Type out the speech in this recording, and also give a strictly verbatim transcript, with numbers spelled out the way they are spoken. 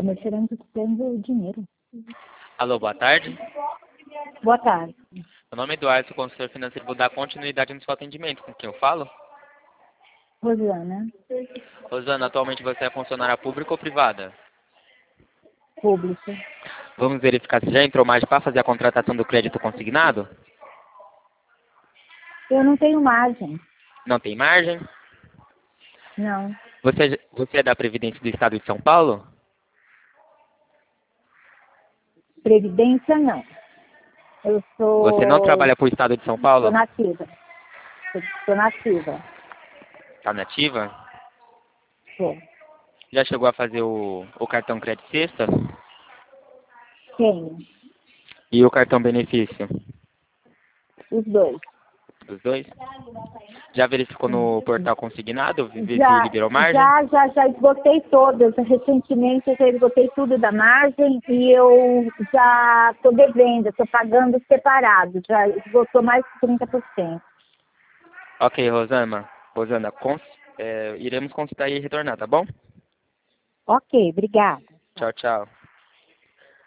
Tá me tirando o dinheiro. Alô, boa tarde. Boa tarde. Meu nome é Eduardo, sou consultor financeiro. Vou dar continuidade no seu atendimento. Com quem eu falo? Rosana, Rosana, atualmente você é funcionária pública ou privada? pública. Vamos verificar se já entrou mais para fazer a contratação do crédito consignado? Eu não tenho margem. Não tem margem? Não. Você, você é da Previdência do Estado de São Paulo? Previdência, não. Eu Você não sou... trabalha para o Estado de São Sou Paulo? nativa. Sou, sou nativa. Está nativa? Sou. Já chegou a fazer o, o cartão crédito sexta? Tenho. E o cartão benefício? Os dois. Os dois? Já verificou no portal consignado? Ver se Já, liberou margem? já, já, já esgotei todas. Recentemente eu já esgotei tudo da margem e eu já estou devendo, estou pagando separado. Já esgotou mais de trinta por cento. Ok, Rosana. Rosana, cons, é, iremos consultar e retornar, tá bom? Ok, obrigada. Tchau, tchau.